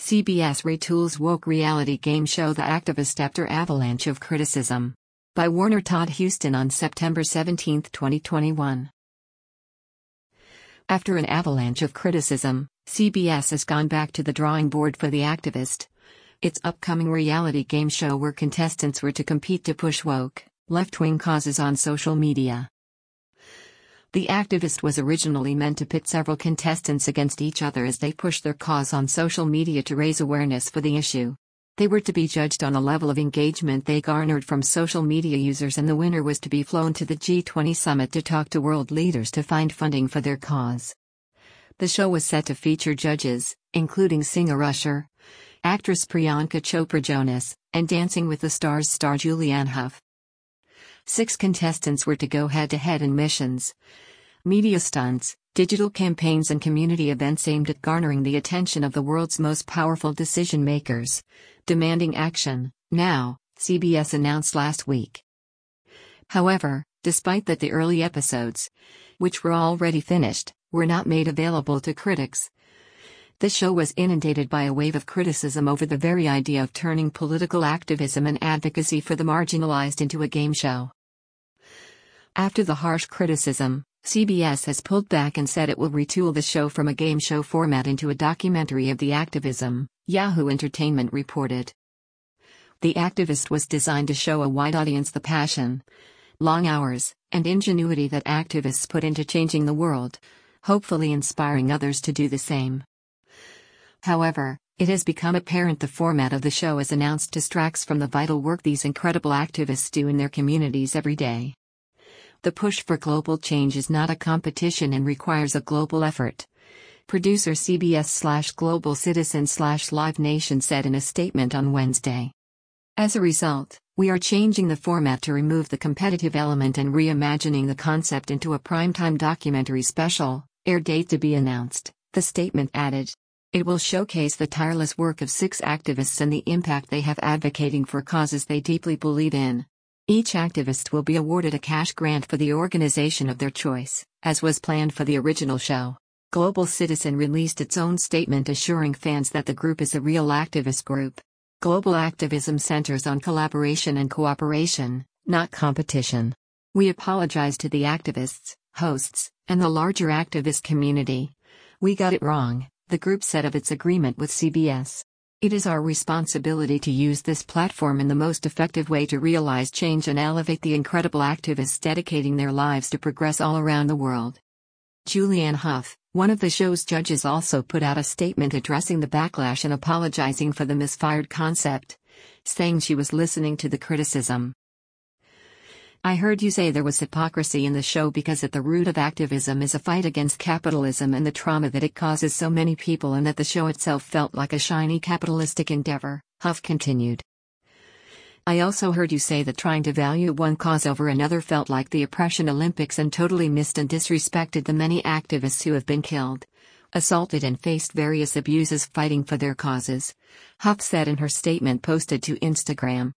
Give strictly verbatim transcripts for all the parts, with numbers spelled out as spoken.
C B S retools woke reality game show The Activist after avalanche of criticism. By Warner Todd Huston on September seventeenth, twenty twenty-one. After an avalanche of criticism, C B S has gone back to the drawing board for The Activist, its upcoming reality game show where contestants were to compete to push woke, left-wing causes on social media. The Activist was originally meant to pit several contestants against each other as they pushed their cause on social media to raise awareness for the issue. They were to be judged on a level of engagement they garnered from social media users, and the winner was to be flown to the G twenty summit to talk to world leaders to find funding for their cause. The show was set to feature judges, including singer Usher, actress Priyanka Chopra Jonas, and Dancing with the Stars star Julianne Hough. Six contestants were to go head-to-head in missions, media stunts, digital campaigns and community events aimed at garnering the attention of the world's most powerful decision-makers, demanding action, now, C B S announced last week. However, despite that the early episodes, which were already finished, were not made available to critics, the show was inundated by a wave of criticism over the very idea of turning political activism and advocacy for the marginalized into a game show. After the harsh criticism, C B S has pulled back and said it will retool the show from a game show format into a documentary of the activism, Yahoo Entertainment reported. The Activist was designed to show a wide audience the passion, long hours, and ingenuity that activists put into changing the world, hopefully inspiring others to do the same. However, it has become apparent the format of the show as announced distracts from the vital work these incredible activists do in their communities every day. The push for global change is not a competition and requires a global effort, producer C B S slash Global Citizen slash Live Nation said in a statement on Wednesday. As a result, we are changing the format to remove the competitive element and reimagining the concept into a primetime documentary special, air date to be announced, the statement added. It will showcase the tireless work of six activists and the impact they have advocating for causes they deeply believe in. Each activist will be awarded a cash grant for the organization of their choice, as was planned for the original show. Global Citizen released its own statement assuring fans that the group is a real activist group. Global activism centers on collaboration and cooperation, not competition. We apologize to the activists, hosts, and the larger activist community. We got it wrong, the group said of its agreement with C B S. It is our responsibility to use this platform in the most effective way to realize change and elevate the incredible activists dedicating their lives to progress all around the world. Julianne Hough, one of the show's judges, also put out a statement addressing the backlash and apologizing for the misfired concept, saying she was listening to the criticism. I heard you say there was hypocrisy in the show because at the root of activism is a fight against capitalism and the trauma that it causes so many people, and that the show itself felt like a shiny capitalistic endeavor, Hough continued. I also heard you say that trying to value one cause over another felt like the oppression Olympics and totally missed and disrespected the many activists who have been killed, assaulted and faced various abuses fighting for their causes, Hough said in her statement posted to Instagram.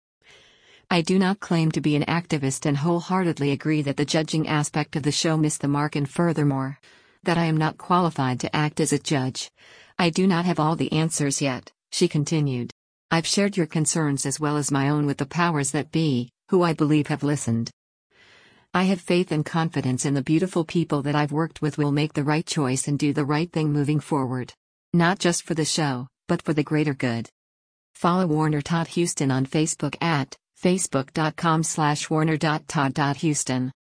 I do not claim to be an activist and wholeheartedly agree that the judging aspect of the show missed the mark, and furthermore, that I am not qualified to act as a judge. I do not have all the answers yet, she continued. I've shared your concerns as well as my own with the powers that be, who I believe have listened. I have faith and confidence in the beautiful people that I've worked with will make the right choice and do the right thing moving forward. Not just for the show, but for the greater good. Follow Warner Todd Huston on Facebook at facebook dot com slash warner dot todd dot huston.